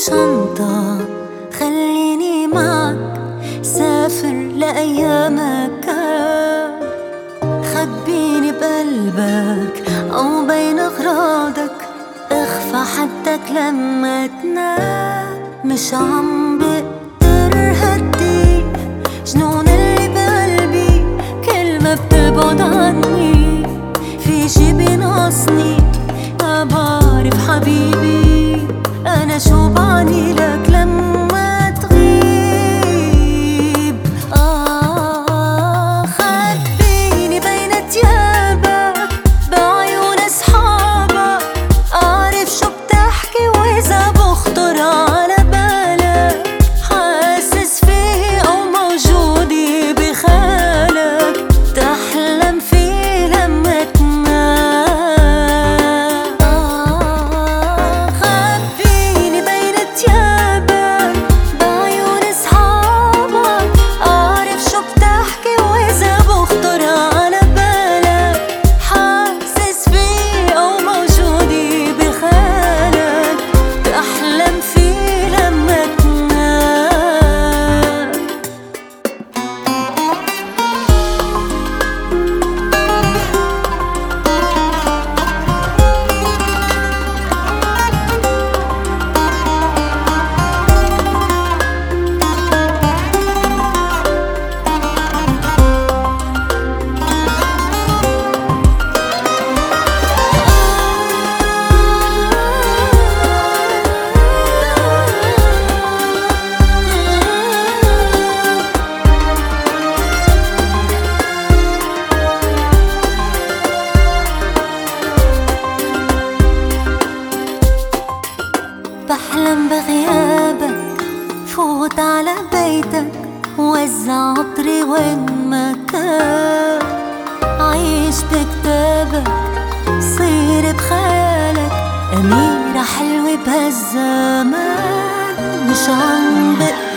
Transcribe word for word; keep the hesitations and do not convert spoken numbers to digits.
شنطة خليني معك، سافر لأيامك كان، خبيني بقلبك أو بين أغراضك، اخفى حدك لما تنام. مش عم بقدر هدي جنون اللي بقلبي، كل ما بتبعد عني في شي بينقصني. ما بعرف حبيبي أنا شو بعني لك لما تغيب. آه خبيني بين تيابك بعيون أصحابك، أعرف شو بتحكي وإذا بخطر على بالك، حاسس فيه أو موجودي بخيالك، تحلم فيه لما تنام. آه خبيني بين تيابك بعيون أصحابك، أعرف شو بتحكي وإذا بخطر على بالك، حاسس فيه أو موجودي بخيالك، تحلم فيه لما تنام. بحلم بغيابك، فوت على بيتك، وزع عطري وين ما كان، عيش بكتابك، صير بخيالك أميرة حلوة بهالزمان. مش عم بقدر